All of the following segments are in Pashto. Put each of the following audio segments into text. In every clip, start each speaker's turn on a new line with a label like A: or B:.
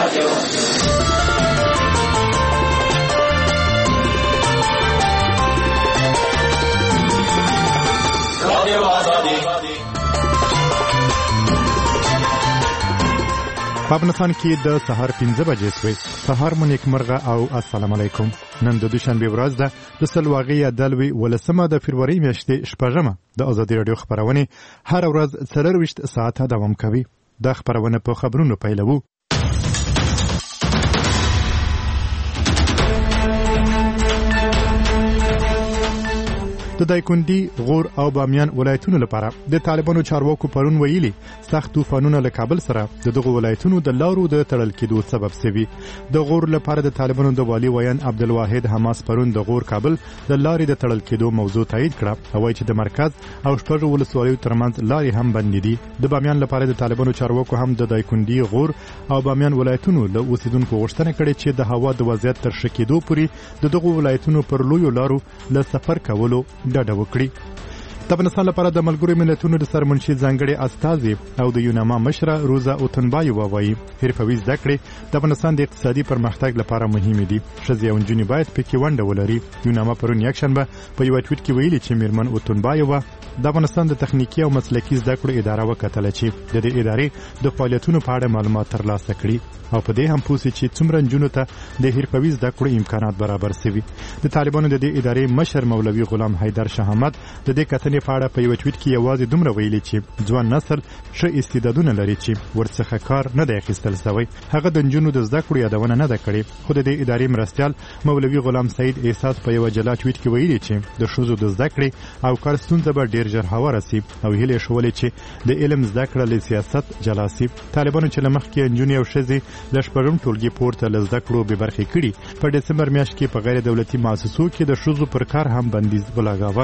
A: په افغانستان کې د سهار 5 بجې شوې. سهار مو نیکمرغه او السلام علیکم. نن د دوشنبه ورځ ده د سلواغې دلوي ولسمه د فروری میاشتې شپږمه. د ازادي رادیو خبرونه هر ورځ 24 ساعته دوام کوي. د خبرونه په خبرونو پیلوو. د دایکندي، غور او بامیان ولایتونو لپاره د طالبانو چارواکو پرون ویلي سخت طوفانونه له کابل سره دغه ولایتونو د لارو د تړل کېدو سبب شوي. د غور لپاره د طالبانو د والي ویان عبدالواحد حماس پرون د غور کابل د لارې د تړل کېدو موضوع تایید کړه او چې د مرکز او شپږ ولسوالیو ترمنځ لارې هم بندې دي. د بامیان لپاره د طالبانو چارواکو هم د دایکندي، غور او بامیان ولایتونو له اوسیدونکو غوښتنه کړې چې د هوا د وضعیت تر ښه کېدو پورې دغه ولایتونو پر لویو لارو له سفر کولو ډډه وکړي. د افغانستان لپاره د ملګرو ملتونو د سرمنشي ځانګړي استازي او د یوناما مشره روزا اوتنبایووا وایي حرفوي زده کړې د افغانستان د اقتصادي پرمختګ لپاره مهمه دي. ښځې او نجونې باید پکې ونډه ولري. یوناما پرون یکشنبه په یو ټویټ کې ویلي چې میرمن اوتنبایووا د افغانستان د تخنیکی او مسلکي زده کړو اداره وکتله چې د دې ادارې د فعالیتونو په اړه معلومات ترلاسه کړي او په دې هم پوښتنه چې څومره نجونو ته د حرفوي زده کړو امکانات برابر شوي. د طالبانو د دې ادارې مشر مولوي غلام حیدر شاه احمد د دې کتنې په اړه په یو ټویټ کې یوازې دومره ویلي چې ځوان نسل ښه استعدادونه لري چې ورڅخه کار نه دی اخیستل شوی. هغه د نجونو د زده کړو یادونه نه ده کړې. خو د دې ادارې مرستیال مولوي غلام سعید احساس په یو جلا ټویټ کې ویلي چې د ښځو د زده کړې او کار ستونزه به ډیر ژر هواره شي او هیله شولې چې د علم زده کړه له سیاست جلا شي. طالبانو چې لمخکې نجونې او ښځې د شپږم ټولګي پورته له زده کړو بې برخې کړي په دسمبر میاشت کې په غیر دولتي مؤسسو کې د ښځو پر کار هم بندیز ولګاوه.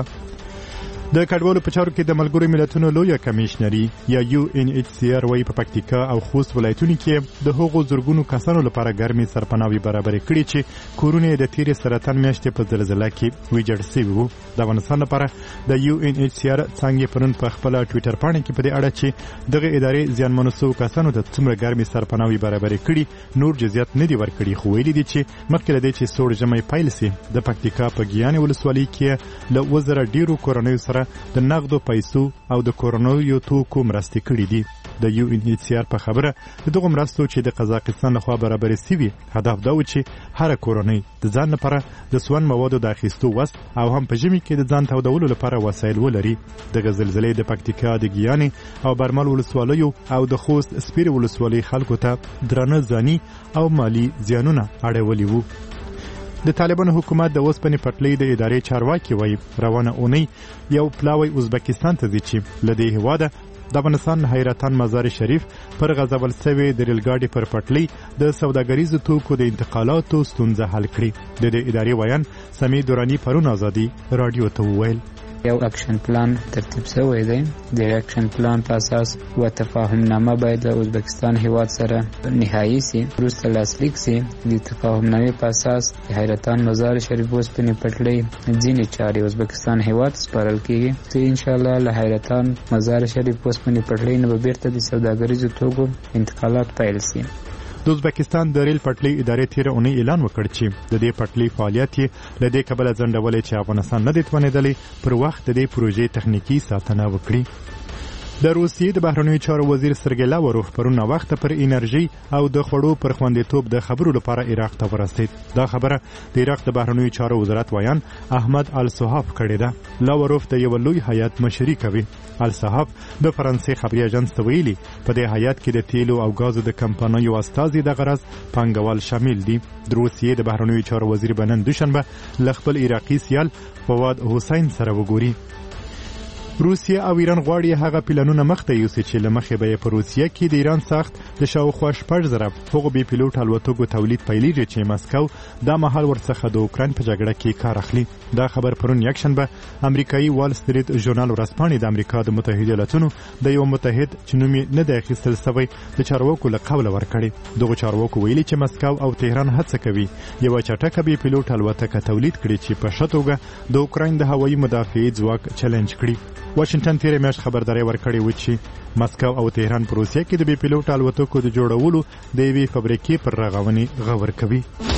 A: د کډوالو په چارو کې د ملګرو ملتونو لویه کمیشنري یا UNHCR وايي په پکتیکا او خوست ولایتونو کې د هغو زرګونو کسانو لپاره ګرمي سرپناوي برابر کړي چې کورونه د تیرې سرطان میاشتې په زلزلہ کې ویجاړ شوي وو. د افغانستان لپاره د UNHCR څنګه پرون په خپل ټویټر باندې کې په دې اړه چې دغه ادارې ځانمنو سو کسانو ته څومره ګرمي سرپناوي برابر کړي نور جزئیات نه دی ورکړي. خو ویلي دي چې مخکې له دې چې سوړ ژمي پیل شي د پکتیکا په ګیان ولسوالۍ کې له وزره ډیرو کورنیو سره د نقدو پیسو او د کورونویو توکو مرستې کړې دي. د UNHCR په خبره دغه مرستو چې د قزاقستان لخوا برابرې شوي هدف دا و چې هر کورنۍ د ځان لپاره د سون موادو د اخیستو وس او هم په ژمي کې د ځان تودولو لپاره وسایل ولري. دغه زلزلې د پکتیکا د ګیانې او برمل ولسوالیو او د خوست سپیر ولسوالۍ خلکو ته درانه ځاني او مالی زیانونه اړولي وو. د طالبانو حکومت د اوسپنې پټلۍ د ادارې چارواکي وایي روانه اونۍ یو پلاوی ازبکستان ته ځي چې له دې هېواده د افغانستان حیرتان مزار شریف پر غځول شوې د ریلګاډي پر پټلۍ د سوداګریزو توکو د انتقالاتو ستونزه حل کړي. د دې ادارې ویان سمیع دورانی پرون ازادي رادیو ته وویل
B: یو اکشن پلان ترتیب شوی دی. د اکشن پلان په اساس و تفاهمنامه باید د ازبکستان هیواد سره نهایی سي وروسته لاسلیک سي. د تفاهمنامې په اساس حیرتان مزار شریف اوسپنې پټلۍ ځینې چارې ازبکستان هیواد سپارل کیږي چې ان شاء الله له حیرتان مزار شریف اوسپنې پټلۍ نه به بیرته د سوداګریزو توکو انتقالات پیل سي.
A: د ازبکستان د ریل پټلۍ ادارې تیر اونۍ اعلان وکړ چې د دې پټلۍ فعالیت له دې کبله ځنډولې چې افغانستان نه دی توانېدلی پر وخت د دې پروژې تخنیکی ساتنه وکړي. د روسیې د بهرنیو چارو وزیر سرګی لاوروف پرون وخت پر انرژي او د خوړو پر خوندیتوب د خبرو لپاره عراق ته ورسید. دا خبره د عراق د بهرنیو چارو وزارت ویان احمد الصحاف کړې ده. لاوروف د یو لوی هیئت مشري کوي. الصحاف د فرانسې خبري اژانس ته ویلي په دې هیئت کې د تیلو او غازو د کمپنیو استازي د غرض پانګوال شامل دي. د روسیې د بهرنیو چارو وزیر بنن دوشنبه ل خپل عراقي سیال فواد حسین سره وګوري. روسیه او ایران غواړي هغه پلانونه مخته یوسي چې لمخې به په روسیه کې د ایران ساخت د شاوخوا 1000 هغو بي پیلوټ الوتکو تولید پیلېږي چې مسکو دا مهال ورڅخه د اوکراین په جګړه کې کار اخلي. دا خبر پرون یکشنبه امریکایي وال سټریټ ژورنال ورځپاڼې د امریکا د متحده ایالاتونو د یو متحد چې نوم نه دی اخیستل شوی د چارواکو له قوله ورکړي. دغه چارواکو ویلي چې مسکو او تهران هڅه کوي یو چټکه بي پیلوټ الوتکه تولید کړي چې په ښه توګه د اوکراین د هوایي مدافعي ځواک چیلنج کړي. واشنگټن تیرې میاشت خبرداري ورکړې و چې مسکو او تهران په روسیه کې د بي پیلوټ الوتکو د جوړولو د یوې فابریکې پر رغونې غور کوي.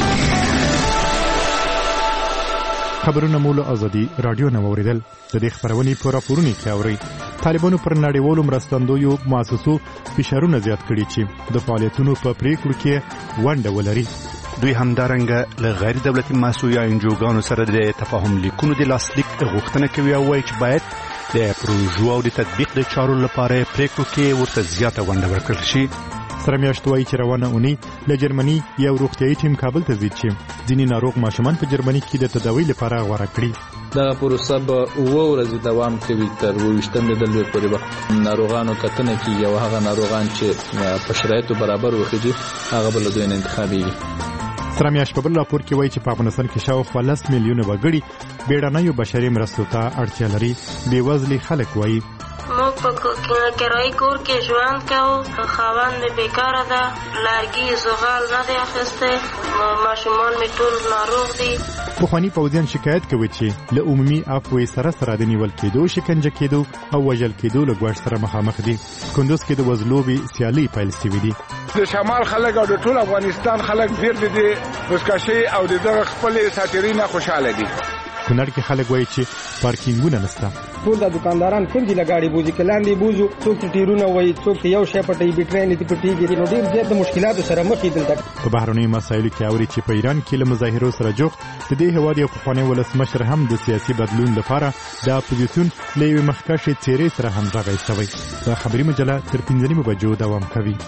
A: خبرونه مول ازادي رادیو نه اوریدل. د دې خبرونې په راپورونو کې اوري طالبانو پر نړیوالو مرستندویو مؤسسو فشارونه زیات کړي چې د فعالیتونو په پریکړو کې ونډه ولري.
C: دوی همدارنګه له غیر دولتي مؤسسو یا انجوګانو سره د تفاهم لیکونو د لاسلیک غوښتنه کوي او وایي چې باید د پروژو او د تطبیق د چارو لپاره پریکړو کې ورته زیاته ونډه ورکړل شي.
A: سره میاشت وایي چې روانه اونۍ له جرمني یو روغتیايي ټیم کابل ته ځي چې ځینې ناروغ ماشومان په جرمني کې د تداوی لپاره غوړه کړي.
D: دا پروسه به 9 ورځې دوام کوي تر 28 د لوی پورې به ناروغانو کتنه کیږي او هغه ناروغان چې په شرایطو برابر وخیږي هغه بل دوی انتخابيږي.
A: سره میاشت په بل راپور کې وایي چې په افغانستان کې شاوخوا 10 میلیونه وګړي بیړنیو بشري مرستو ته اړتیا لري. بېوزلي خلک وایي
E: موږ په کرایي کور کې ژوند کوو، خاوند مې بیکاره ده، لرګي زغال نه دی اخیستی، ماشومان مې ټول ناروغ دي.
A: پخواني پوځیان شکایت کوي چې له عمومي عفوې سره د نیول کېدو، شکنجه کېدو او وژل کېدو له ګواښ سره مخامخ دي. کندوز کې د وزلوبې سیالۍ پیل شوې دي.
F: د شمال خلک او د ټول افغانستان خلک ډېر دي بسکشي او د خپل ساتیرینه خوشاله دي.
A: کونړ کې خلک وایي چې پارکینګونه نشته.
G: ټول د دکانداران کوم دي لګاړي بوزي کلاندې بوزو څوک ټیرونه وایي څوک یو شی پټي بیټري نه دي پټيږي. نو ډېر زیات مشکلات سره مخ دي.
A: په بهرنیو مسایلو کې اوري چې په ایران کې له مظاهرو سره جوخت د دې هواد یو پخوانی ولسمشر هم د سیاسي بدلون لپاره د اپوزیسیون له یوې مخکښې څېرې سره هم راغی شوی. دا خبري مجله تر 15 بجو دوام کوي.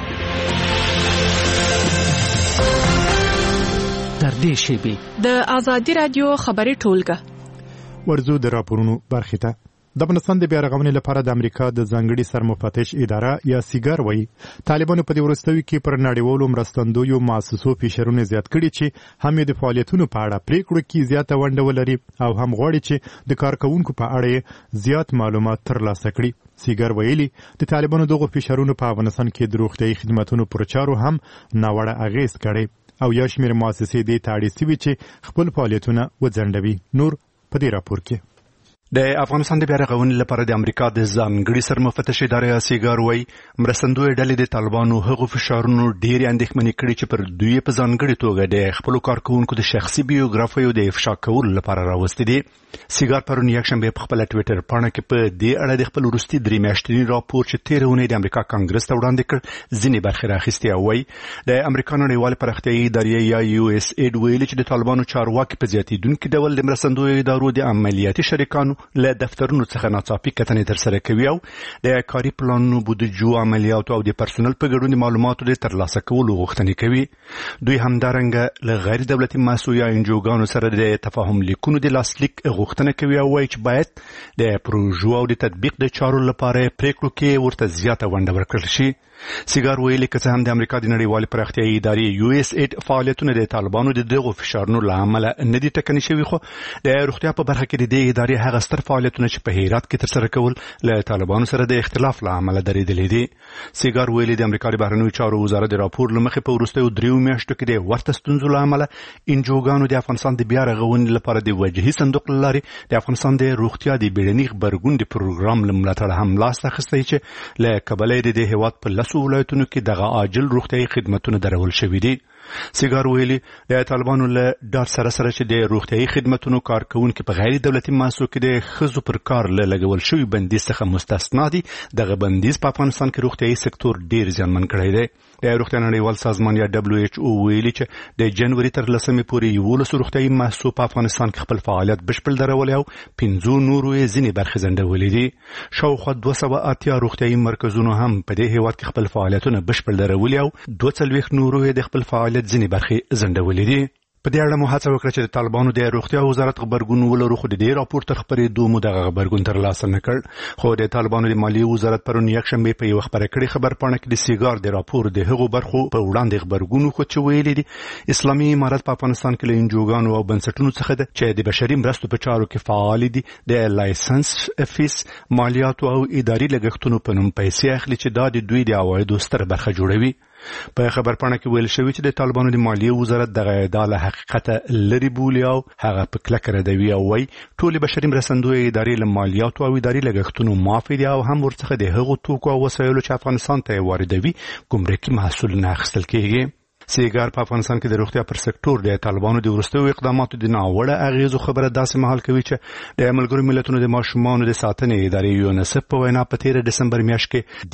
H: تر دې شیبې
I: د آزادي رادیو خبري ټولګه
A: ورزو د راپورونو برخه ته. د افغانستان د بیا رغونې لپاره د امریکا د ځانګړي سرمفتش اداره یا سیګار وایي طالبانو په دې وروستیو کې پر نړیوالو مرستندویو مؤسسو فشارونه زیات کړي چې هم د فعالیتونو په اړه پریکړو کې زیاته ونډه ولري او هم غواړي چې د کارکوونکو په اړه زیات معلومات ترلاسه کړي. سیګار ویلي د طالبانو دغه فشارونو په افغانستان کې د روغتیايي خدماتو پر چارو هم ناوړه اغیز کړي او یا شمیر مؤسسې دې ته اړ شوي چې خپل فعالیتونه وځنډوي. نور په دې راپور کې
C: د افغانستان د بیا رغونې لپاره د امریکا د ځانګړي سرمفتش ادارې سیګار وایي مرستندوی ډلې د طالبانو هغو فشارونو ډېرې اندېښمنې کړي چې پر دوی په ځانګړې توګه د خپلو کارکوونکو د شخصي بیوګرافیو د افشا کولو لپاره راوستي دي. سیګار پرون یکشنبه په خپل ټویټر پاڼه کې په دې اړه د خپل وروستي 3 میاشتني راپور چې تېره اونۍ د امریکا کانګرس ته وړاندې کړ ځینې برخې راخیستې او وایي د امریکا نړیوالې پراختیایي ادارې یا یو اس اید ویلي چې د طالبانو چارواکي په زیاتېدونکي ډول د مرستندویو ادارو د عملیاتي شریکانو له دفترونو څخه ناڅاپي کتنې ترسره کوي او د کاري پلانونو، بودیجو، عملیاتو او د پرسونل په ګډون د معلوماتو د ترلاسه کولو غوښتنې کوي. دوی همدارنګه له غیر دولتي مؤسسو یا انجوګانو سره د تفاهم لیکونو د لاسلیک غوښتنه کوي او وایي چې باید د پروژو او د تطبیق د چارو لپاره پریکړو کې ورته زیاته ونډه ورکړل شي. سیګار ویلي که څه هم د امریکا د نړیوالې پراختیایي ادارې یو اس اید فعالیتونه د طالبانو د دغو فشارونو له امله نه دي ټکني شوي، خو د روغتیا په برخه کې د دې ادارې هغه ستر فعالیتونه چې په هرات کې ترسره کول له طالبانو سره د اختلاف له امله درېدلي دي. سیګار ویلي د امریکا د بهرنیو چارو وزارت د راپور له مخې په وروستیو 3 میاشتو کې د ورته ستونزو له امله انجوګانو د افغانستان د بیا رغونې لپاره د وجهي صندوق له لارې د افغانستان د روغتیا د بیړني غبرګون د پروګرام له ملاتړه هم لاس اخیستی چې له کبله د دې هیواد په 10 ولایتونو کې دغه عاجل روغتیايي خدماتونه درول شوي دي. سیګار ویلي د طالبانو له ډار سره چې د روغتیايي خدماتو کارکوونکو په غیر دولتي مؤسسو کې د ښځو پر کار لګول شوی بندیز څخه مستثنا دي. دغه بندیز په افغانستان کې روغتیايي سکتور ډیر زیانمن کړی دی. د روغتیا نړیوال سازمان یا دبليو ایچ او ویلي چې د جنوري تر 10 پورې 11 روغتیايي مؤسسو په افغانستان کې خپل فعالیت بشپړ درولې او 15 نورو یې ځینې برخې ځنډولې دي. شاوخوا 280 روغتیايي مرکزونو هم په دې هیواد کې خپل فعالیتونه بشپړ درولې او 42 نورو یې د خپل فعالیت ځینې برخې ځنډولې دي. په دې اړه مو هڅه وکړه چې د طالبانو د روغتیا وزارت خبرګون ولرو، خو د دې راپور تر خبرېدو مو دغه خبرګون ترلاسه نه کړ. خو د طالبانو د مالیې وزارت پرون یکشنبه په یوه خبره کړې خبرپاڼه کې د سیګار د راپور د هغو برخو په وړاندې خبرګون خو چې ویلي دي اسلامي امارت په افغانستان کې له انجوګانو او بنسټونو څخه ده چې د بشري مرستو په چارو کې فعال دي د لایسنس فیس، مالیاتو او اداري لګښتونو په نوم پیسې اخلي چې دا د دوی د عوایدو ستره برخه جوړوي. په خبرپاڼه کې ویل شوی چې د طالبانو د مالیې وزارت دغه ادعا له حقیقت لري بولي او هغه په کلکه ردوي او وايي ټول بشري مرستندوی ادارې له مالیاتو او اداري لګښتونو معاف دي او هم ورڅخه د هغو توکو او وسایلو چې افغانستان ته واردوي ګمرکي محصول نه اخیستل کیږي. سیګار په افغانستان کې د روغتیا پر سکتور د طالبانو د وروستیو اقداماتو د ناوړه اغیزو خبره داسې مهال کوي چې د ملګرو ملتونو د ماشومانو د ساتنې ادارې یونیسف په وینا په 13 دسمبر میاشت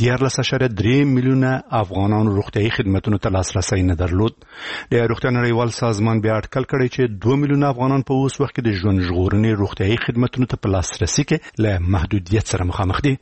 C: کې 14.3 میلیونه افغانانو روغتیايي خدماتو ته لاسرسي نه درلود. د روغتیا نړیوال سازمان بیا اټکل کړی چې 2 میلیونه افغانان په اوس وخت کې د ژوند ژغورنې روغتیايي خدماتو ته په لاسرسي کې له محدودیت سره مخامخ دي.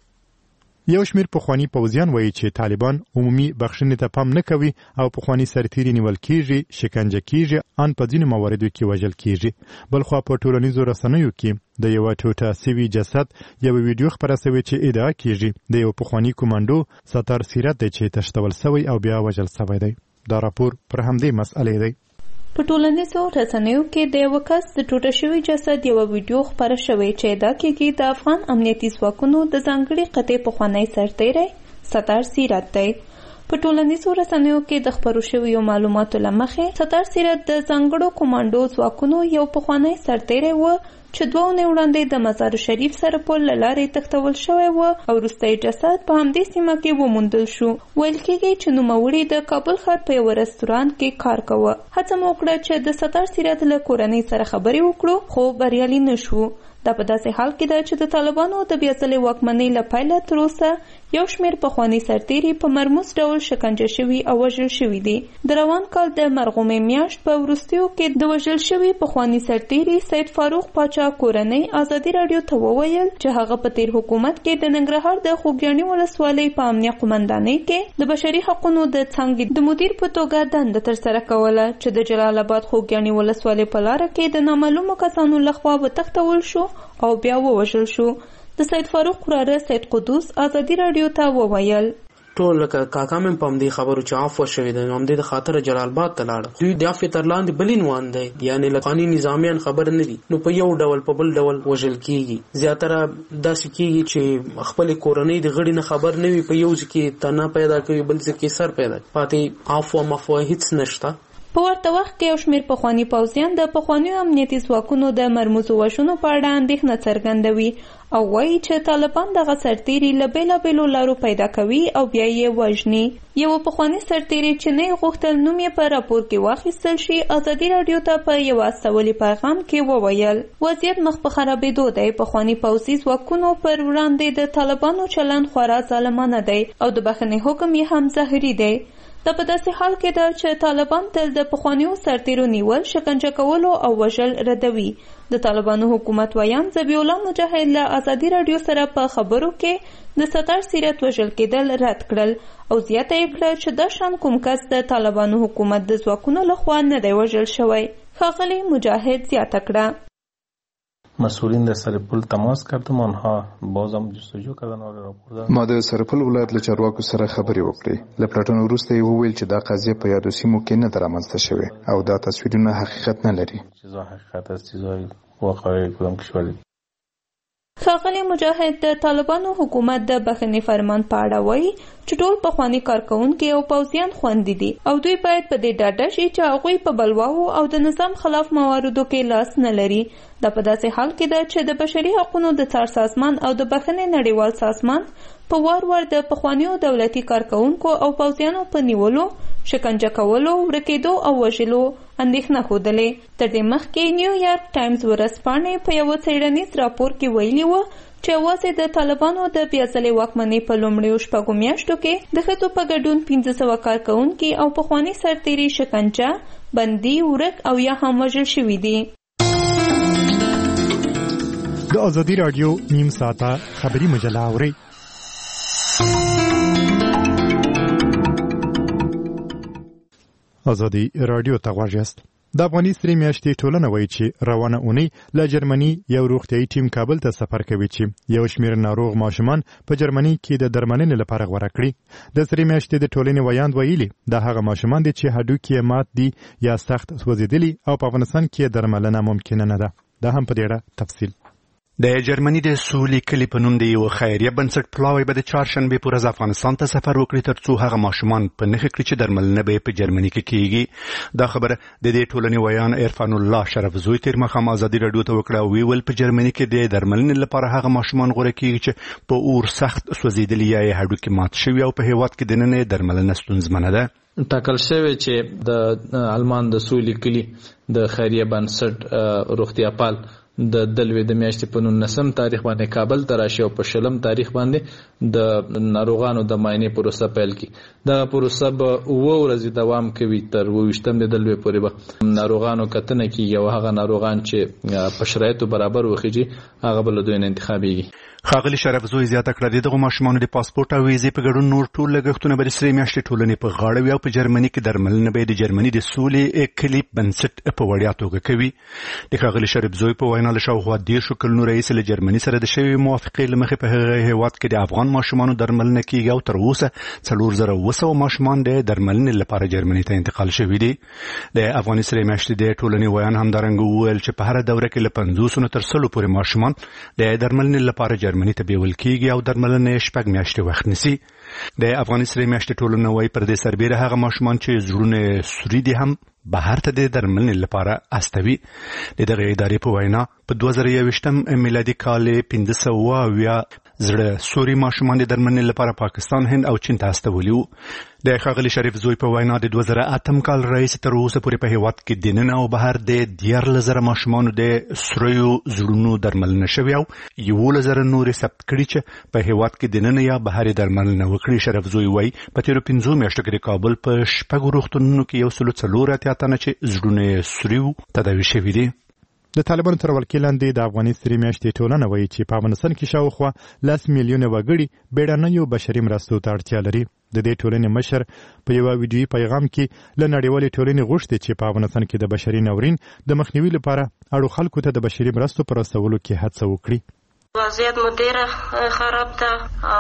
A: یو شمیر پخوانی پوځیان وایي چې طالبان عمومي بخښنې ته پام نه کوي او پخوانی سرتیري نیول کیږي، شکنجه کیږي، ان په ځینو مواردو کې وژل کیږي. بلخو په ټولنیزو رسنیو کې د یو ټوټه سوي جسد یو ویډیو خبره شوې چې ادعا کیږي د یو پخوانی کمانډو ستر سیرت دی چې تشتول شوی او بیا وژل شوی دی. دا راپور پر همدې مسئلې دی.
H: په ټولنیزو رسنیو کې د یو کس د ټوټه شوي جسد یو ویډیو خبره شوې چې ادعا کیږي د افغان امنیتي ځواکونو د ځانګړي قطعې پخوانی سرتیری ستر سیرت دی. په ټولنیزو رسنیو کې د خبرو شویو معلوماتو له مخې ستر سیرت د ځانګړو کمانډو ځواکونو یو پخوانی سرتیری و چې 2 ونې وړاندې د مزار شریف سره پل له لارې تښتول شوی و او وروستی جسد په همدې سیمه کې وموندل شو. ویل کېږي چې نوموړي د کابل ښار په یو رستورانت کې کار کاوه. هڅه مو وکړه چې د ستر سیرت له کورنۍ سره خبرې وکړو خو بریالي نه شو. دا په داسې حال کې ده چې د طالبانو د بیا ځلې واکمنۍ له پیله تر اوسه یو شمېر پخواني سرتیري په مرموز ډول شکنجه شوي او وژل شوي دي. د روان کال د مرغومې میاشت په وروستیو کې د وژل شوي پخواني سرتیري سید فاروق پاچا کورنۍ ازادي راډیو ته وویل چې هغه په تیر حکومت کې د ننګرهار د خوږیاڼي ولسوالۍ په امنیه قومندانۍ کې د بشري حقوقو د څانګې د مدیر په توګه دنده ترسره کوله چې د جلال آباد خوږیاڼي ولسوالۍ په لاره کې د نامعلومو کسانو لخوا وتښتول شو او بیا ووژل شو. د سید فاروق وراره سید قدوس ازادي راډیو ته وویل
J: ټول لکه کاکا مې په همدې خبرو چې عفو شوی دی، همدې د خاطر جلال آباد ته لاړه. دوی د عفو تر لاندې بلین وان دی، یعنی لقانی نظامیان خبر نه دي، نو په یو ډول په بل ډول وژل کیږي. زیاتره داسې کیږي چې خپل کورنۍ د غړي نه خبر نه وي، په یو ځکه تنه پیدا کوي، بل ځکه سر پیدا پاتې عفو مفو هیڅ نشته.
H: په ورته وخت کې یو شمېر پخواني پوځیان د پخوانیو امنیتي ځواکونو د مرموزو وژنو په اړه اندېښنه څرګندوي او وایي چې طالبان دغه سرتیري له بېلابېلو لارو پیدا کوي او بیا یې وژني. یو پخواني سرتیري چې نه غوښتل نوم یې په راپور کې واخیستل شي ازادي راډیو ته په یو استولي پیغام کې وویل وضعیت مخ په خرابېدو دی. پخواني پوځي ځواکونو پر وړاندې د طالبانو چلند خورا ظالمانه دی او د بخښنې حکم یې هم زهري دی. دا په داسې حال کې ده چې طالبان تل د پخوانیو سرتیرو نیول، شکنجه کولو او وژل ردوي. د طالبانو حکومت ویان ذبیح الله مجاهد له ازادي راډیو سره په خبرو کې د ستر سیرت وژل کېدل رد کړل او زیاته یې کړه چې دا شان کوم کس د طالبانو حکومت د ځواکونو لخوا نه دی وژل شوی. ښاغلي مجاهد زیاته کړه
K: مسئولین در سرپل تماس کردم، آنها بازم جستجو کردن و راپور دادن.
L: ما د سرپل ولایت له چارواکو سره خبرې وکړې. له پلټنو وروسته یې وویل چې دا قضیه په یادو سیمو کې نه ده رامنځته شوې او دا تصویرونه حقیقت نه لري.
K: چیزا حقیقت است، چیزای واقعي کدام کشوری.
H: ښاغلي مجاهد د طالبانو حکومت د بخښنې فرمان په اړه وایي چې ټول پخواني کارکوونکي او پوځیان خوندي دي او دوی باید په دې ډاډه شي چې هغوی په بلواو او د نظام خلاف مواردو کې لاس نه لري. دا په داسې حال کې ده چې د بشري حقوقو د څار سازمان او د بخښنې نړیوال سازمان په وار وار د پخوانیو دولتي کارکوونکو او پوځیانو په نیولو، شکنجه کولو، ورکېدو او وژلو اندېښنه ښودلې. تر دې مخکې نیویارک ټایمز ورځپاڼې په یوه څېړنیز راپور کې ویلي وه چې یوازې د طالبانو د بیا ځلې واکمنۍ په لومړیو 6 میاشتو کې د ښځو په ګډون 1500 کارکوونکي او پخواني سرتیري شکنجه، بندي، ورک او یا هم وژل شوي دي.
A: د ازادي راډیو نیم ساعته خبري مجله اورئ. ازادي راډیو ته غواړئ یاست. د افغاني سرې میاشتې ټولنه وایي چې روانه اونۍ له جرمني یو روغتیايي ټیم کابل ته سفر کوي چې یو شمېر ناروغ ماشومان په جرمني کې د درملنې لپاره غوره کړي. د سرې میاشتې د ټولنې ویاند ویلي دا هغه ماشومان دي چې هډوکي یې مات دي یا سخت سوځېدلي او په افغانستان کې درملنه ممکنه نه ده. دا هم په دې اړه تفصیل.
C: د جرمني د سولې کلي په نوم د یو خیریه بنسټ پلاوی به د چهارشنبې په ورځ افغانستان ته سفر وکړي ترڅو هغه ماشومان په نښه کړي چې درملنه به په جرمني کې کیږي. دا خبره د دې ټولنې ویان عرفان الله شرف زوی تیر مخام ازادي رادیو ته وکړه او ویل په جرمني کې د درملنې لپاره هغه ماشومان غوړه کیږي چې په اور سخت سوځیدلي یا هډوکي مات شوي او په هیواد کې دننه درملنه ستونزمنه ده.
D: ټاکل شوی چې د آلمان د سولې کلي د خیریه بنسټ روغتیا پال د دلوي د میاشتې په 19 تاریخ باندې کابل ته راشي او په 20 تاریخ باندې د ناروغانو د معاینې پروسه پیل کی. دا پروسه به 9 ورځې دوام کوي تر 28 دلوي پورې به ناروغانو کتنه کیږي او هغه ناروغان چې په شرایطو برابر وخیږي هغه بل دوی انتخابيږي.
C: خاغلی شرف زوی زیاته کړه دغه ماشومان د پاسپورت او ویزې په ګډون نور ټول لګښتونه به سره میاشتې ټولنې په غاړه وي او په جرمني کې درملنه به د جرمني د سولې کلي بنسټ په وړیا توګه کوي. د خاغلی شرف زوی په وینا له شاوخوا 10 کلونو رئیس له جرمني سره د شوی موافقې لمخې په هغه هیواد کې د افغان ماشومانو درملنه کیږي او تر اوسه 4000 ماشومان د درملنې لپاره جرمني ته انتقال شوي دي. د افغان سره میاشتې د ټولنې ویان هم درنګ وویل چې په هر دوره کې له 50 تر 100 پورې ماشومان د درملنې لپاره جرمني ته بیول کیږي او درملنه شپږ میاشتې وخت نیسي. د افغان سره میاشتې ټولنه وای پر دې سربېره هغه ماشومان چې زړونه سوري دي هم بهر ته د درملنې لپاره استوي. دغه ادارې په وینا په 2021 میلادي کال 1500 زړه سوري ماشومان د درملنې لپاره پاکستان، هند او چین ته استولي وو. د خاغلی شریف زوی په وینا د 2008 کال رئیس تر اوسه پورې په هیواد کې دننه او بهر د 14000 ماشومانو د سوریو زړونو درملنه شوی او 11000 نور ثبت کړي چې په هیواد کې دننه یا بهر درملنه وکړي. شریف زوی وای په تیر 15 میاشتو کې د کابل په شپږ روغتونونو کې 140 تنه چې زړونه سوریو تداوي شوي دي.
A: د طالبانو تر ولکې لاندې د افغاني سري میاشتې ټولنه وایي چې په افغانستان کې شاوخوا 10 میلیونه وګړي بیړنیو بشري مرستو ته اړتیا لري. د دې ټولنې مشر په یو ویډیویي پیغام کې له نړیوالې ټولنې غوښتي چې په افغانستان کې د بشري ناورین د مخنیوي لپاره اړو خلکو ته د بشري مرستو پر رسولو کې هڅه وکړي.
E: وضعیت ډېره خراب ده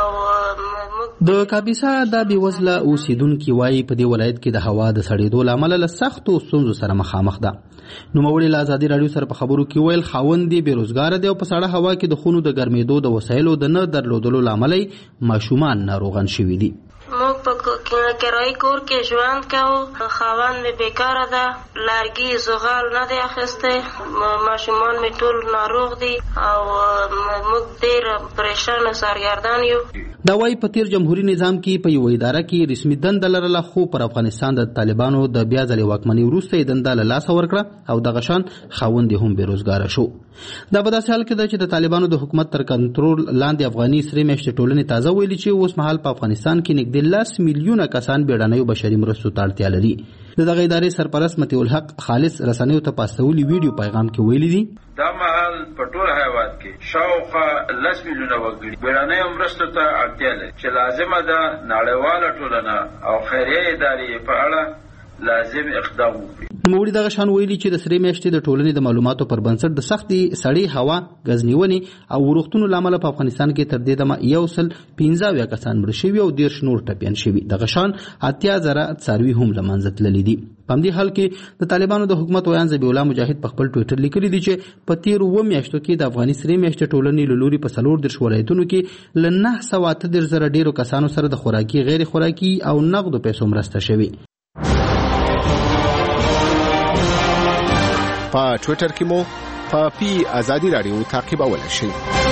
E: او
M: د کاپیسا د بیوزله اوسیدونکو وايي په دې ولایت کې د هوا د سړېدو لامل له سختو ستونزو سره مخامخ ده. نوموړي له ازادي رادیو سره په خبرو کې ویل خاوند دی بیروزګار دی او په سړه هوا کې د خونو د ګرمېدو د وسایلو د نه درلودلو لامل ماشومان ناروغان شوي دي.
E: موږ په کرایي کور کې ژوند کوو. خاوند مې بیکاره ده، لرګي زغال نه دی اخیستی، ماشومان مې ټول ناروغ دي او موږ ډېر پریشان او سرګردان یو.
M: دا وايي په تیر جمهوریت نظام کې په یو اداره کې رسمي دنده لرله خو پر افغانستان د طالبانو د بیا ځلې واکمنۍ وروسته یې دنده له لاسه ورکړه او دغه شان خاوند هم بیروزګاره شو. دا په داسې حال کې ده چې د طالبانو د حکومت تر کنټرول لاندې افغاني سري میاشتې ټولنې تازه ویلي چې اوس مهال په افغانستان کې نږدې 10 میلیونه کسان بیړنیو بشري مرستو ته اړتیا لري. دغه ادارې سرپرست مطیع الحق خالص رسنیو ته پاستولي ویډیو پیغام کې ویلي دي
N: دا مهال په ټول هیواد کې شاوخوا 10 میلیونه وګړي بیړنیو مرستو ته اړتیا لري چې لازمه ده نړیواله ټولنه او خیریه ادارې په اړه لازم اقدام وکړي.
M: نوموړي دغه شان ویلي چې د سرې میاشتې د ټولنې د معلوماتو پر بنسټ د سختې سړې هوا، ګزنیونې او ورښتونو له امله په افغانستان کې تر دې دمه 115 کسان مړه شوي او 10 نور ټپیان شوي. دغه شان 80,000 څاروي هم له منځه تللي دي. په همدې حال کې د طالبانو د حکومت ویان ذبیح الله مجاهد په خپل ټویټر لیکلي دي چې په تیرو 2 میاشتو کې د افغاني سرې میاشتې ټولنې له لوري په 14 ولایتونو کې له 938 ډیرو کسانو سره د خوراکي، غیر خوراکي او نقدو پیسو مرسته شوي.
O: په ټویټر کې مو په پی ازادي رادیو تعقیبولای شئ.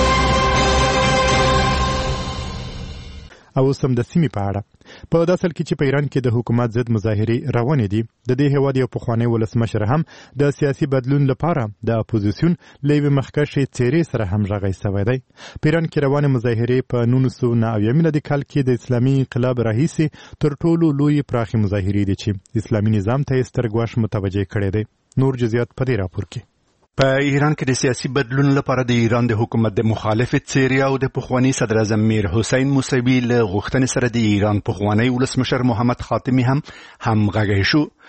A: او سم د سیمې په اړه په داسل کې چې په ایران کې د حکومت ضد مظاهرې روانې دي. د دې هیواد یو پخوانی ولسمشر هم د سیاسي بدلون لپاره د اپوزیسیون له یوې مخکښې څېرې سره همغږی شوی دی. په ایران کې روانې مظاهرې په 1990 میلادي کال کې د اسلامي انقلاب راهیسې تر ټولو لوی پراخې مظاهرې دي چې اسلامي نظام ته یې سترګواښ متوجه کړی دی. نور جزئیات په دې راپور کې.
C: په ایران کې د سیاسي بدلون لپاره د ایران د حکومت د مخالفت څېرې او د پخوانی صدر اعظم میر حسین موسوي له غوښتنې سره د ایران پخوانی ولسمشر محمد خاتمی هم همغږی شو.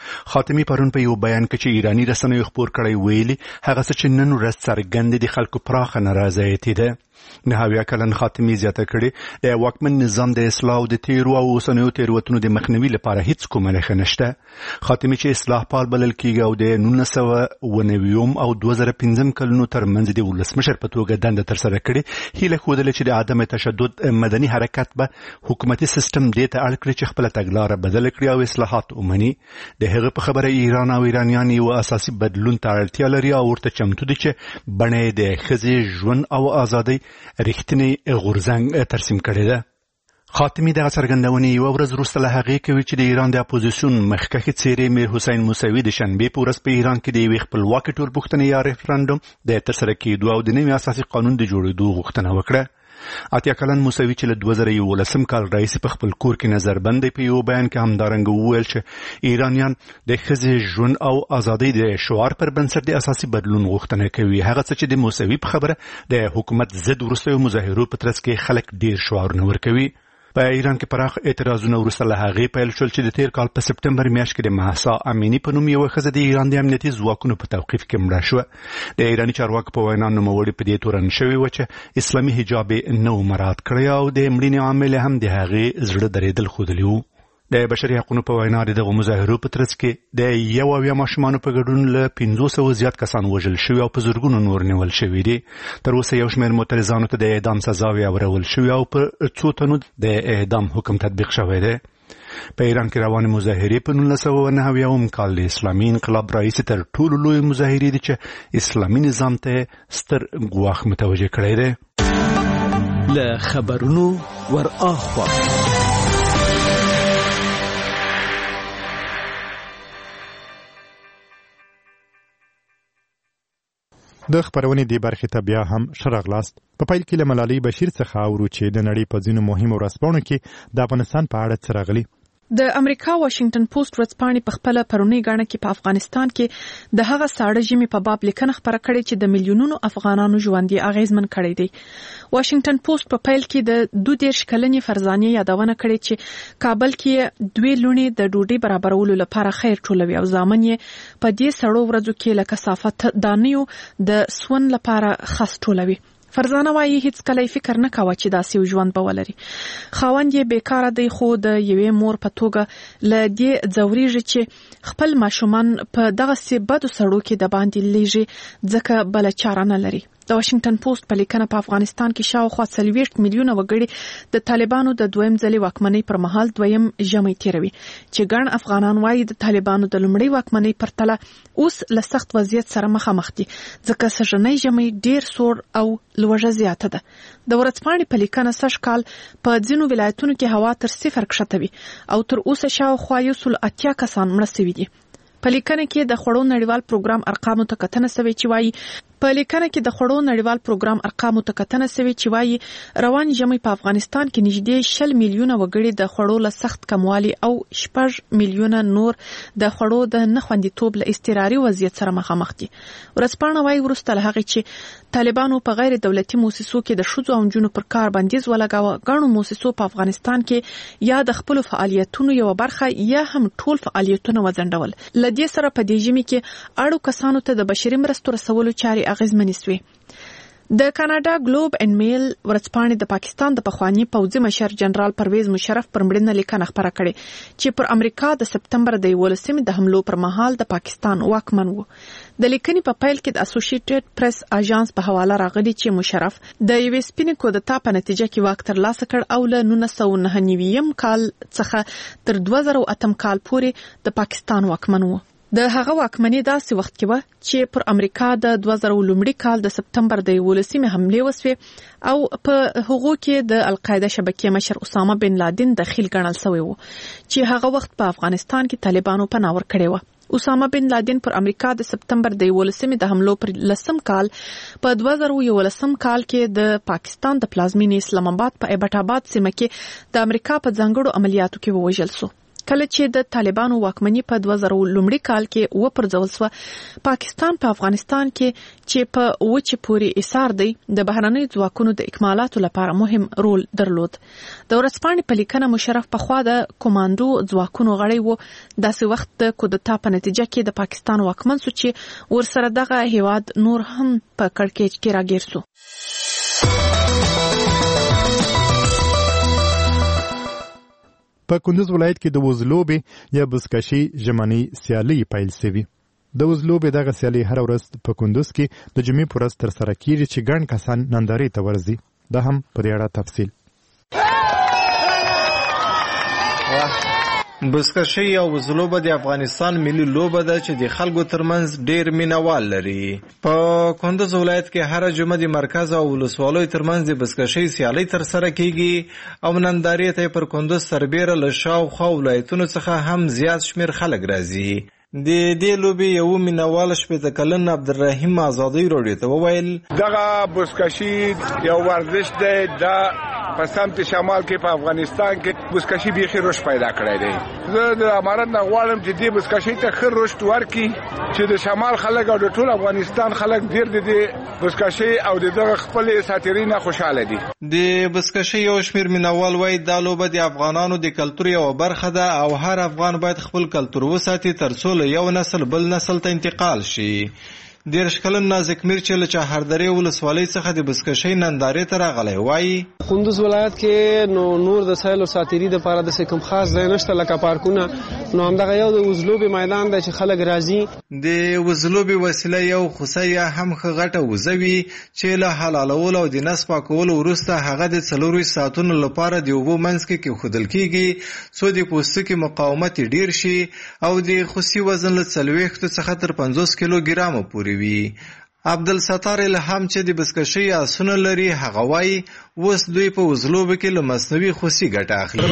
C: خاتمی پرون په یو بیان کې چې ایرانی رسنیو خبر کړی ویلي هغه څه چې نن ورځ څرګند دي خلکو پراخه نارضایتي ده. نهاویه کلن خاتمی زیاته کړي د واکمن نظام د اصلاح او د تیرو او اوسنیو تیروتنو د مخنیوي لپاره هیڅ کومه نښه نشته. خاتمی چې اصلاح پال بلل کیږي او د 1990 او 2015 کلونو ترمنځ د ولسمشر په توګه دنده ترسره کړي هیله ښودله چې د عدم تشدد مدني حرکت به حکومتي سیستم دې ته اړ کړي چې خپله تګلاره بدله کړي او اصلاحات ومني. د هغه په خبره ایران او ایرانیان یو اساسي بدلون ته اړتیا لري او ورته چمتو دي چې بڼه د ښځې ژوند او ازادۍ رښتینی غورځنګ ترسیم کړی ده. خاتمی دغه څرګندونې یو ورځ وروسته له هغې کوي چې د ایران د اپوزیسیون مخکښې څیرې میر حسین موسوي د شنبې په ورځ په ایران کې د یوې خپلواکې ټولپوښتنې یا ریفرنډوم د ترسره کېدو او د نوي اساسي قانون د جوړېدو غوښتنه وکړه. اتیا کلن موسوي چې له 2011 کال راهیسې په خپل کور کې نظربند دی په یو بیان کې همدارنګه وویل چې ایرانیان د ښځې ژوند او ازادۍ د شعار پر بنسټ د اساسي بدلون غوښتنه کوي. هغه څه چې د موسوي په خبره د حکومت ضد وروستیو مظاهرو په ترڅ کې خلک ډیر شعارونه ورکوي. په ایران کې پراخ اعتراضونه وروسته له هغې پیل شول چې د تیر کال په سپټمبر میاشت کې د مهسا امینی په نوم یوه ښځه د ایران د امنیتي ځواکونو په توقیف کې مړه شوه. د ایراني چارواکو په وینا نوموړې په دې تورن شوې وه چې اسلامي حجاب یې نه و مراعات کړی او د مړینې عامل هم د هغې زړه درېدل ښودلي وو. د بشري حقونو په وینا د دغو مظاهرو په ترڅ کې د 71 ماشومانو په ګډون له 500 زیات کسان وژل شوي او په زرګونو نور نیول شوي دي. تر اوسه یو شمېر معترضانو ته د اعدام سزاوې اورول شوي او په څو تنو د اعدام حکم تطبیق شوی دی. په ایران کې روانې مظاهرې په 1990 کال د اسلامي انقلاب راهیسې تر ټولو لوی مظاهرې دي چې اسلامي نظام ته ستر ګواښ متوجه کړی دی.
P: له خبرونو ور اخوا
A: د خبرونې دی برخې ته بیا هم شرغلاست. په پیل کې له ملالۍ بشیر څخه اورو چې د نړۍ په ځینو مهمو ورځپاڼو کې د افغانستان په اړه څه راغلي.
I: د امریکا واشنگټن پوسټ ورځپاڼې په خپل پرونی غاڼه کې په افغانستان کې د هغه ساړه ژمي په باب لیکنه خبره کړې چې د میلیونونو افغانانو ژوند یې اغیزمن کړی دی. واشنگټن پوسټ په پیل کې د 22 کلنې فرزانه یادونه کړې چې کابل کې دوی لونې د ډوډۍ برابرولو لپاره خیر ټولوي او ځامن یې په دې سړو ورځو کې له کثافت دانیو د سون لپاره خاص ټولوي. فرزانه وايي هیڅ کله فکر نه کاوه چې داسې یو ژوند به ولري. خاوند یې بیکاره دی خو د یوې مور په توګه له دې ځورېږي چې خپل ماشومان په دغه سي بدو سړو کې د باندې لیږي ځکه بل چاره نه لري. د واشنگټن پوسټ په لیکنه په افغانستان کې شاوخوا 40 میلیونه وګړي د طالبانو د دویم ځلې واکمنۍ پر مهال دویم ژمی تیروي چې ګڼ افغانان وايي د طالبانو د لومړۍ واکمنۍ پرتله اوس له سخت وضعیت سره مخامخ دي ځکه سږنۍ ژمی ډیر سوړ او لوږه زیاته ده. د ورځپاڼې په لیکنه سږ کال په ځینو ولایتونو کې هوا تر صفر کښته وي او تر اوسه شاوخوا 180 کسان مړه شوي دي. په لیکنه کې د خوړو نړیوال پروګرام ارقامو ته کتنه شوې چې وایي روان ژمی په افغانستان کې نږدې 60 میلیونه وګړي د خوړو له سخت کموالي او 6 میلیونه نور د خوړو د نه خوندیتوب له اضطراري وضعیت سره مخامخ دي. ورځپاڼه وايي وروسته له هغې چې طالبانو په غیر دولتي مؤسسو کې د ښځو او نجونو پر کار بندیز ولګاوه، ګڼو مؤسسو په افغانستان کې یا د خپلو فعالیتونو یوه برخه یا هم ټول فعالیتونه وځنډول. له دې سره په دې ژمي کې اړو کسانو ته د بشري مرستو رسولو چارې اغیزمنې سوې. د کاناډا ګلوب اینډ میل ورځپاڼې د پاکستان د پخواني پوځي مشر جنرال پرویز مشرف پر مړینه لیکنه خپره کړې چې پر امریکا د سپتمبر د 11 د حملو پر مهال د پاکستان واکمن وو. د لیکنې په پیل کې د اسوسییټډ پریس اژانس په حواله راغلی چې مشرف د یوې سپینې کودتا په نتیجه کې واک ترلاسه کړ او له 1999 کال څخه تر 2008 کال پورې د پاکستان واکمن وو. د هغه واکمنۍ داسې وخت کې و چې پر امریکا د 2000 کال د سپتمبر د 11 حملې وسوې او په هغو کې د القاعده شبکې مشر اسامه بن لادن دخیل ګڼل شوی وو چې هغه وخت په افغانستان کې طالبانو پناه ورکړې و. اسامه بن لادن پر امریکا د سپتمبر د 11 د حملو پر 10 کال په 2011 کال کې د پاکستان د پلازمینې اسلام آباد په ایبټ آباد سیمه کې د امریکا په ځانګړو عملیاتو کې ووژل شو. کله چې د طالبانو واکمني په 2000 لومړي کال کې وپرځول شو، پاکستان په افغانستان کې چې په وچه پوري ایثار دی د بهرنۍ ځواکونو د اکمالاتو لپاره مهم رول درلود. د ورځپاڼې په لیکنه مشرف پخوا د کمانډو ځواکونو غړی وو. داسې وخت د کودتا په نتیجه کې د پاکستان واکمن سو چې ورسره دغه هیواد نور هم په کړکېچ کې راګیر سو.
A: په کندوز ولایت کې د وزلوبې یا بزکشي ژمنۍ سیالي پیل شوې. د وزلوبې دغه سیالي هر ورځ په کندوز کې د جمعې په ورځ ترسره کیږي چې ګڼ کسان نندارې ته ورځي. دا هم په دې اړه تفصیل.
Q: بزکشي یا وزلوبه د افغانستان ملي لوبه ده چې د خلکو ترمنځ ډیر مینوال لري. په کندوز ولایت کې هر جمعه د مرکز او ولسوالیو ترمنځ د بزکشي سیالي ترسره کیږي او نندارې ته پر کندوز سربیره له شاوخوا ولایتونو څخه هم زیات شمیر خلک راځي. د دې لوبې یو مینوال شپږ کلن عبدالرحیم آزادی راډیو ته وویل
F: دغه بزکشي یو ورزش دی د په سمت شمال کې په افغانستان کې بزکشي بیخي رشد پیدا کړی دی. زه د امارت نه غواړم چې دې بزکشي ته ښه رشد ورکړي چې د شمال خلک او د ټول افغانستان خلک ډېر د دې بزکشي او د دغه خپلې ساتیرۍ نه خوشحاله دي.
Q: د بزکشي یو شمیر مینوال وایي دا لوبه د افغانانو د کلتور یوه برخه ده او هر افغان باید خپل کلتور وساتي ترڅو یو نسل بل نسل ته انتقال شي. 13 کلن نازک میر چې له چهاردرې ولسوالۍ څخه د بزکشۍ نندارې ته راغلی وایي
R: کندوز ولایت کې نور د سیل او ساتیري د لپاره د کوم خاص ځای نشته لکه پارکونه، نو همدغه یو د وزلوبې میدان دی چې خلک راځي.
Q: د وزلوبې وسیله یو خوسه یا هم ښه غټه وزه وي چې له حلالولو او د نس پاکولو وروسته هغه د 4 ساعتونو لپاره د اوبو منځ کې کېښودل کېږي څو د پوستکي مقاومت ډیر شي او د خوسي وزن له 40 څخه تر 50 کیلوګرامه پورې وي. عبدالستار الهام چې د بزکشۍ آسونه لري هغه وایي اوس دوی په وزلوبه کې له مصنوعي خوسي ګټه اخلي.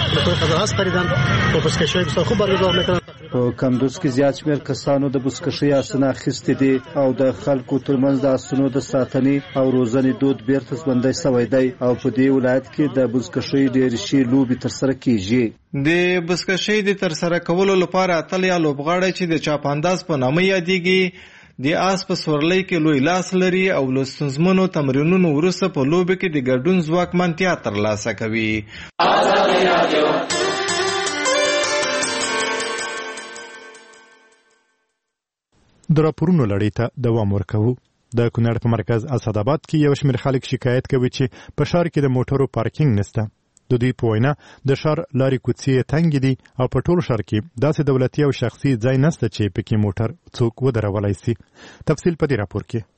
S: په کندوز کې زیات شمېر کسانو د بزکشۍ آسونه اخیستي دي او د خلکو ترمنځ د آسونو د ساتنې او روزنې دود بیرته ژوندی شوی دی او په دې ولایت کې د بزکشۍ ډېرې شي لوبې ترسره کیږي.
Q: د بزکشۍ د ترسره کولو لپاره اتلیا لوبغاړی چې د چاپانداز په نامه یادېږي د آس په سورلۍ کې لوی لاس لري او له ستونزمنو تمرینونو وروسته په لوبه کې د ګډون ځواکمنتیا ترلاسه کوي.
A: د راپورونو لړۍ ته دوام ورکوو. د کونړ په مرکز اسداباد کې یو شمېر خلک شکایت کوي چې په ښار کې د موټرو پارکینګ نشته. د دوی په وینا د ښار لارې کوڅې تنګې دي او په ټول ښار کې داسې دولتي او شخصي ځای نشته چې پکې موټر څوک ودرولی سي. تفصیل په دې راپور کې.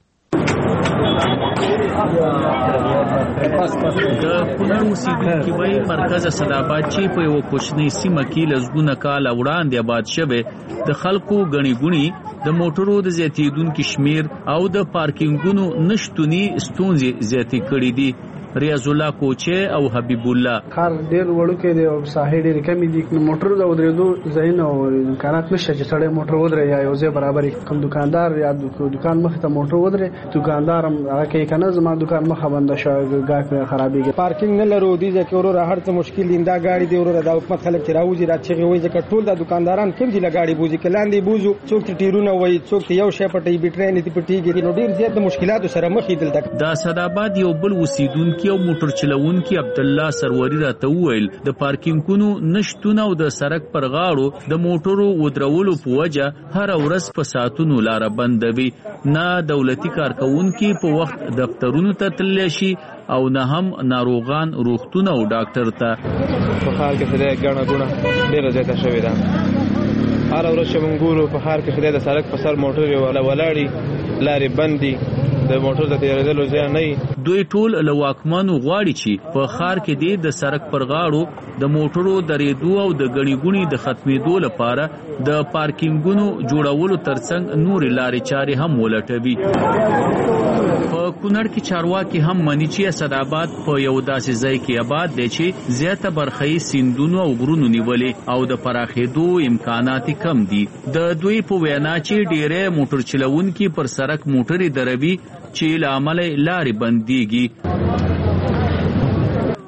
T: د کونړ اوسېدونکي وایي مرکز اسداباد چې په یوه کوچنۍ سیمه کې لسګونه کاله وړاندې آباد شوی د خلکو ګڼې ګوڼې د موټرو د زیاتېدونکي شمیر او د پارکینګونو نشتوني ستونزې زیاتې کړي دي. ریاض الله کوچه او حبیب الله
R: خار ډیر وړوکی دی او ساحې ډېرې کمې دي. موټر د ودرېدو ځایونه او امکانات نشته چې سړی موټر ودرې یا یو ځای برابر کوم دکاندار یا دکان مخې ته موټر ودرې دکاندار هم هغه کوي که نه زما دکان مخه بنده شوه ګاک خرابېږي. پارکینګ نه لرو دې ځای کې وروره هر څه مشکل دي. دا ګاډي دی وروره دا حکومت خلک چې راوځي را چغې وایي ځکه ټول دا دکانداران کوم ځای له ګاډي بوځي که لاندې بوځو څوک ته ټیرونه وایي څوک ته یو شی پټوي بیټرۍ نه دي پټېږي نو ډېر زیات د مشکلاتو سره مخ یې دلته.
T: د اسداباد یو بل اوسېدونکي او موټر چلونکي عبدالله سروري راته وویل د پارکینګونو نشتون او د سړک پر غاړو د موټرو ودرولو په وجه هر ورځ په ساعتونو لاره بندوي. نه دولتي کارکونکي په وخت دفترونو ته تللی شي او نه هم ناروغان روغتون او ډاکټر ته.
U: په ښار کې خدای ګڼه ګوڼه ډېره زیاته شوې ده. هر ورځ چې موږ ګورو په ښار کې خدای د سړک په سر موټرې ولاړې لارې بند دي د موټر د تېرېدلو ځای نه وي.
T: دوی ټول له واکمنو غواړي چې په ښار کې دې د سړک پر غاړو د موټرو درېدو او د ګڼې ګوڼې د ختمېدو لپاره د پارکینګونو جوړولو ترڅنګ نورې لارې چارې هم ولټوي. په کونړ کې چارواکي هم مني چې اسداباد په یو داسې ځای کې آباد دی چې زیاته برخه یې سیندونو او غرونو نیولې او د پراخېدو امکانات کم دي. د دوی په وینا چې ډېری موټر چلونکي پر سړک موټرې دروي چې له امله لارې بندېږي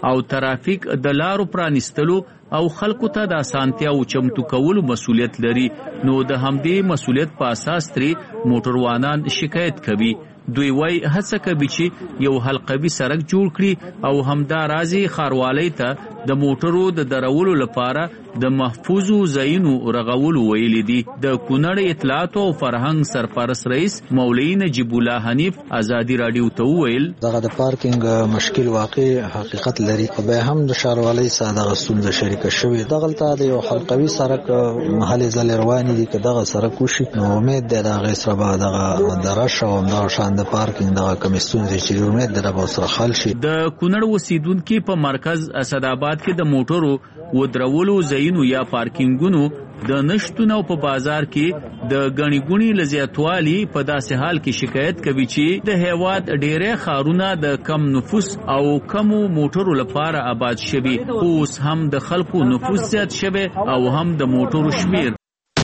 T: او ترافیک د لارو پرانیستلو او خلکو ته د اسانتیا او چمتو کولو مسولیت لري. نو د همدې مسولیت په اساس ترې موټروانان شکایت کوي. دوی وای هڅه کوي چې یو حلقوي سړک جوړ کړي او همدا راځي خاروالۍ ته د موټرو د درولو لپاره د محفوظو ځایونو رغولو ویلي دي. د کونړ اطلاعات او فرهنګ سرپرست رئیس مولوی نجیب الله حنیف ازادي رادیو ته ویل
B: دغه د پارکینګ مشکل واقع حقیقت لري، خو به هم د ښاروالۍ سره دغه ستونزه شریکه شوې. دغلته د یو حلقوي سړک محلي ځل رواني دي، که دغه سړک وشي نو امید دی دغه سره به دغه د رش او دغه شان د پارکینګ دغه کمې ستونزې چې امید دی به سره حل شي.
T: د کونړ اوسیدونکي په مرکز اسداباد کې د موټرو ودرولو ځایونو یا پارکینګونو د نشتون او په بازار کې د غنی ګونی لزیاتوالي په داسې حال کې شکایت کوي چې د هیواد ډېرې خارونه د کم نفوس او کم موټرو لپاره آباد شوي، اوس هم د خلکو نفوس زیات شوی او هم د موټرو شمیر